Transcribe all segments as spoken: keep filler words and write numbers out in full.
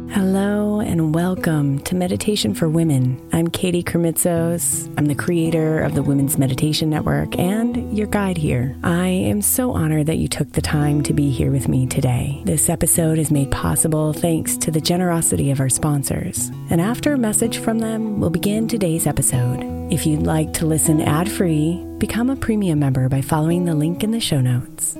Hello and welcome to Meditation for Women. I'm Katie Kremitzos. I'm the creator of the Women's Meditation Network and your guide here. I am so honored that you took the time to be here with me today. This episode is made possible thanks to the generosity of our sponsors. And after a message from them, we'll begin today's episode. If you'd like to listen ad-free, become a premium member by following the link in the show notes.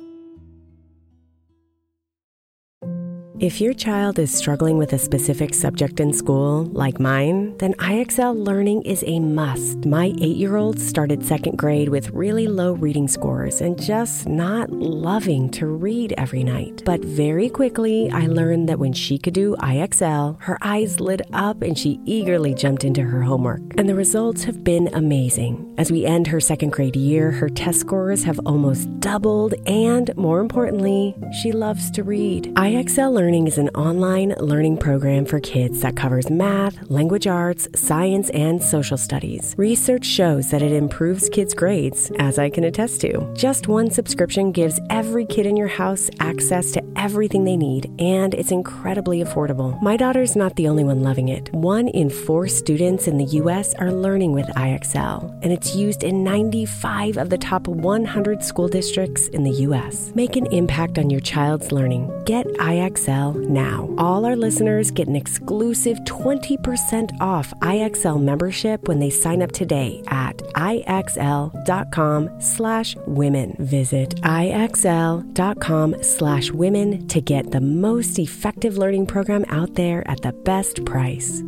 If your child is struggling with a specific subject in school, like mine, then I X L Learning is a must. My eight-year-old started second grade with really low reading scores and just not loving to read every night. But very quickly, I learned that when she could do I X L, her eyes lit up and she eagerly jumped into her homework. And the results have been amazing. As we end her second grade year, her test scores have almost doubled, and more importantly, she loves to read. I X L Learning is an online learning program for kids that covers math, language arts, science, and social studies. Research shows that it improves kids' grades, as I can attest to. Just one subscription gives every kid in your house access to everything they need, and it's incredibly affordable. My daughter's not the only one loving it. One in four students in the U S are learning with I X L, and it's used in ninety-five of the top one hundred school districts in the U S. Make an impact on your child's learning. Get I X L now. All our listeners get an exclusive twenty percent off I X L membership when they sign up today at IXL.com slash women. Visit IXL.com slash women to get the most effective learning program out there at the best price.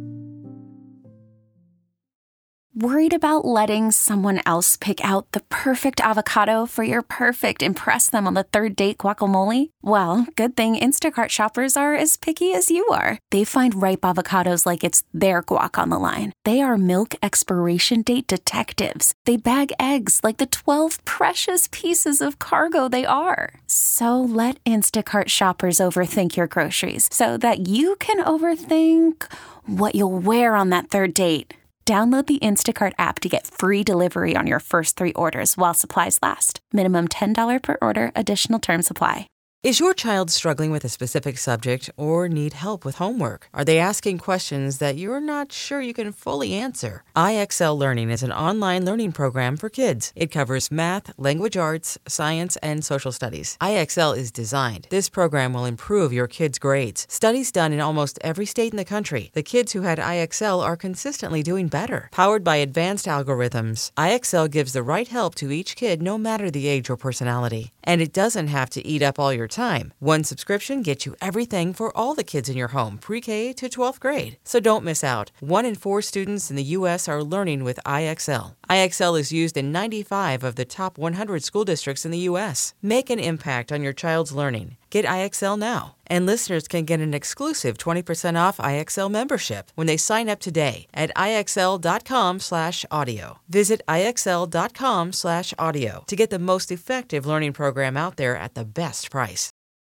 Worried about letting someone else pick out the perfect avocado for your perfect impress them on the third date guacamole? Well, good thing Instacart shoppers are as picky as you are. They find ripe avocados like it's their guac on the line. They are milk expiration date detectives. They bag eggs like the twelve precious pieces of cargo they are. So let Instacart shoppers overthink your groceries so that you can overthink what you'll wear on that third date. Download the Instacart app to get free delivery on your first three orders while supplies last. Minimum ten dollars per order. Additional terms apply. Is your child struggling with a specific subject or need help with homework? Are they asking questions that you're not sure you can fully answer? I X L Learning is an online learning program for kids. It covers math, language arts, science, and social studies. I X L is designed. This program will improve your kids' grades. Studies done in almost every state in the country. The kids who had I X L are consistently doing better. Powered by advanced algorithms, I X L gives the right help to each kid no matter the age or personality. And it doesn't have to eat up all your time. One subscription gets you everything for all the kids in your home, pre-K to twelfth grade. So don't miss out. One in four students in the U S are learning with I X L. I X L is used in ninety-five of the top one hundred school districts in the U S. Make an impact on your child's learning. Get I X L now. And listeners can get an exclusive twenty percent off I X L membership when they sign up today at IXL.com slash audio. Visit IXL.com slash audio to get the most effective learning program out there at the best price.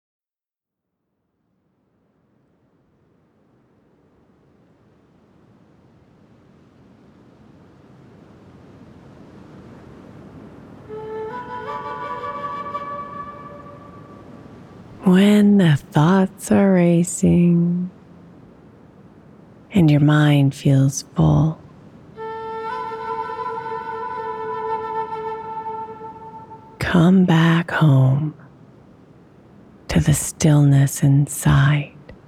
When the thoughts are racing and your mind feels full, come back home to the stillness inside.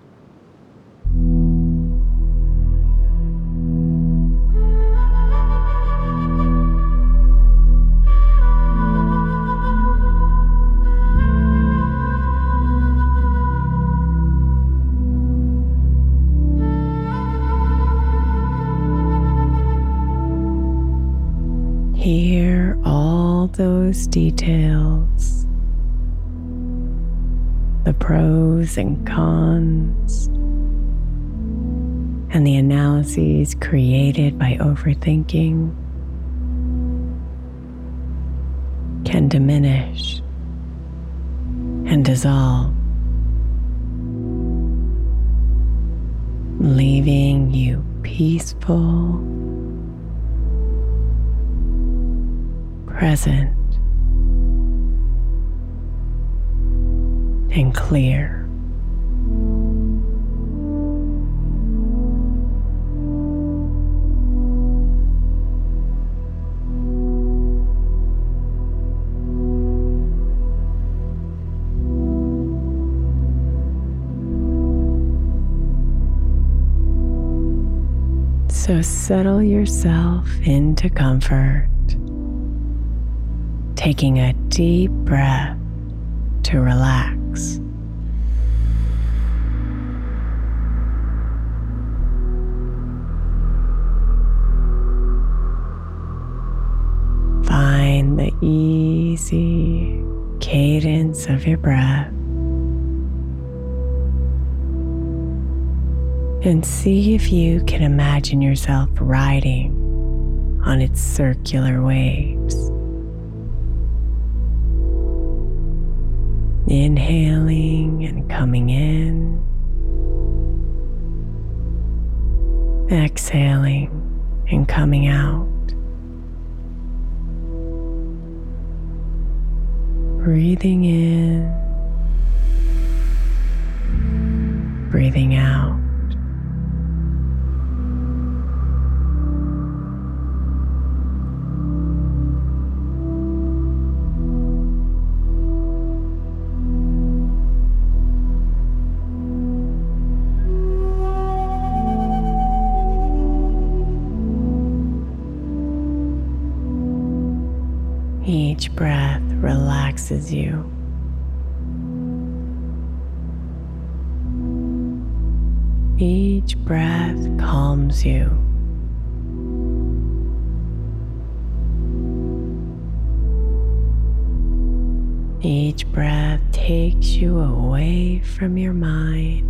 Hear all those details, the pros and cons, and the analyses created by overthinking can diminish and dissolve, leaving you peaceful, present, and clear. So settle yourself into comfort, taking a deep breath to relax. Find the easy cadence of your breath and see if you can imagine yourself riding on its circular waves. Inhaling and coming in, exhaling and coming out. Breathing in, breathing out. Each breath relaxes you. Each breath calms you. Each breath takes you away from your mind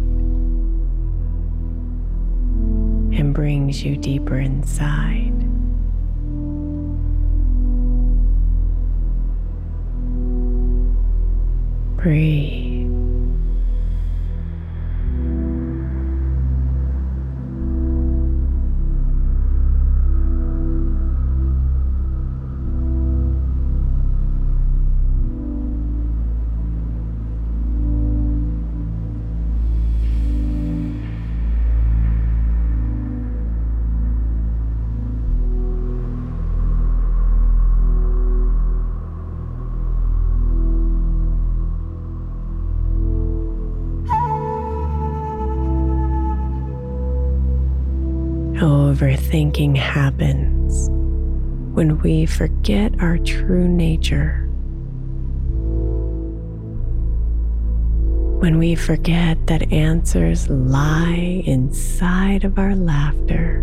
and brings you deeper inside. Breathe. Overthinking happens when we forget our true nature. When we forget that answers lie inside of our laughter,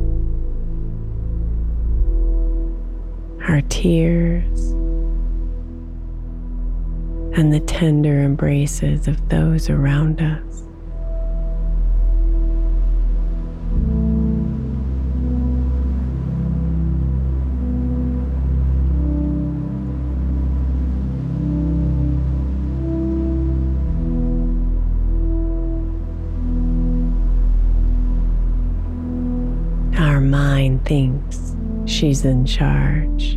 our tears, and the tender embraces of those around us. Our mind thinks she's in charge,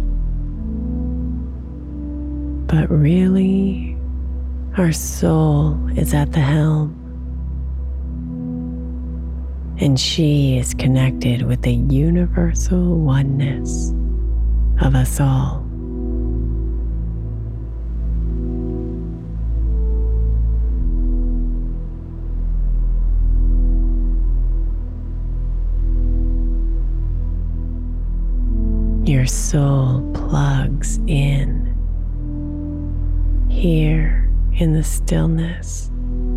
but really, our soul is at the helm, and she is connected with the universal oneness of us all. Your soul plugs in here in the stillness,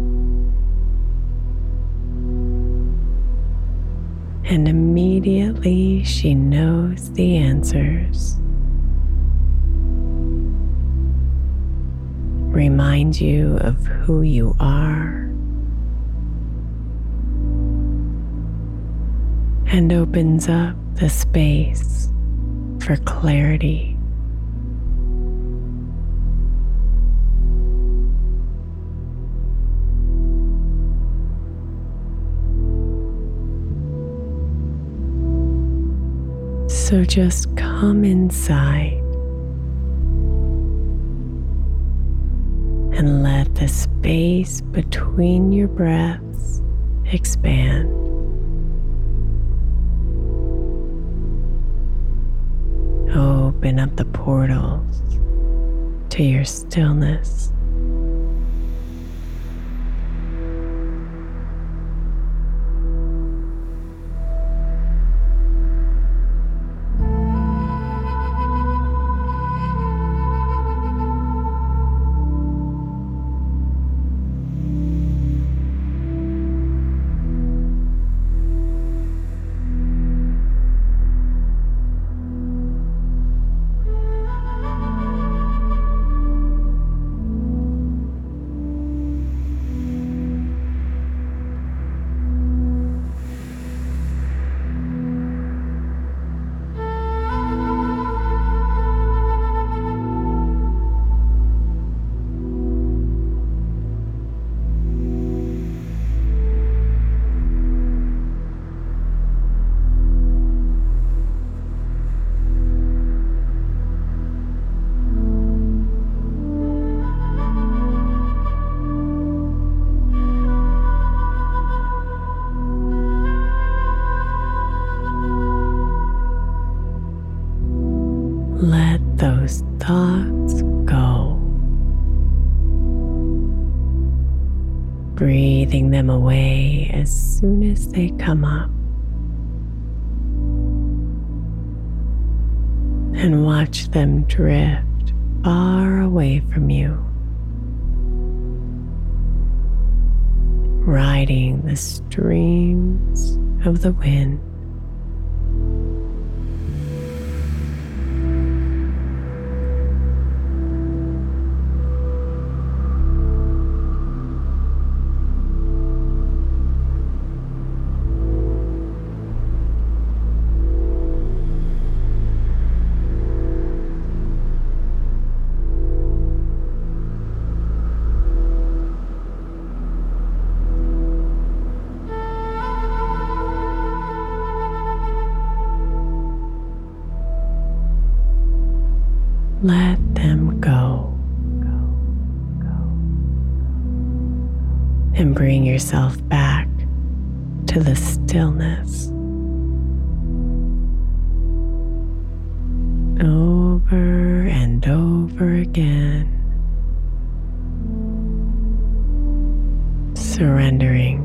and immediately she knows the answers. Remind you of who you are and opens up the space for clarity. So just come inside and let the space between your breaths expand. Open up the portals to your stillness. thoughts go, breathing them away as soon as they come up. And watch them drift far away from you, riding the streams of the wind. Let them go. And bring yourself back to the stillness. Over and over again. Surrendering.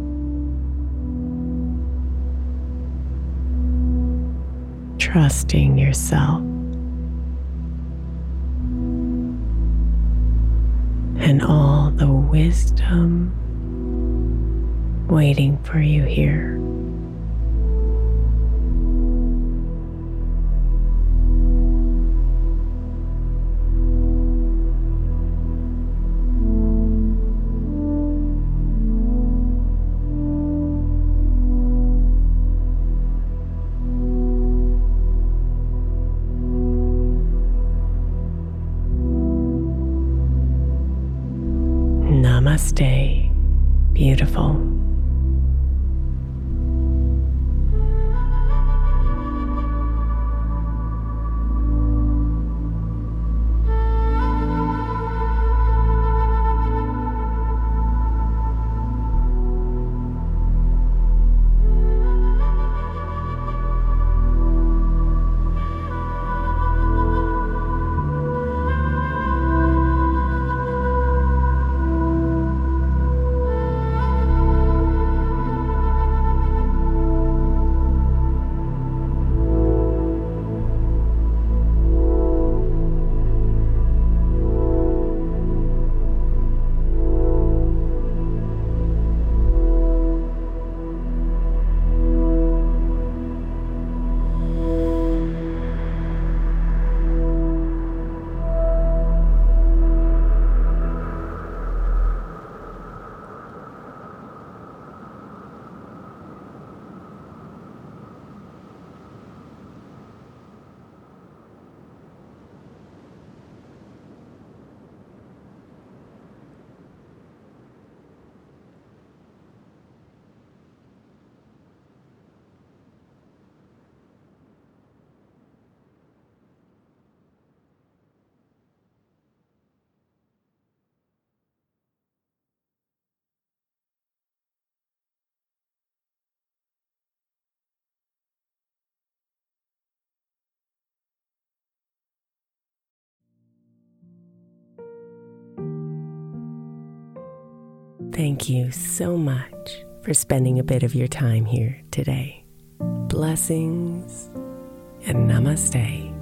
Trusting yourself. And all the wisdom waiting for you here. Namaste, beautiful. Thank you so much for spending a bit of your time here today. Blessings and namaste.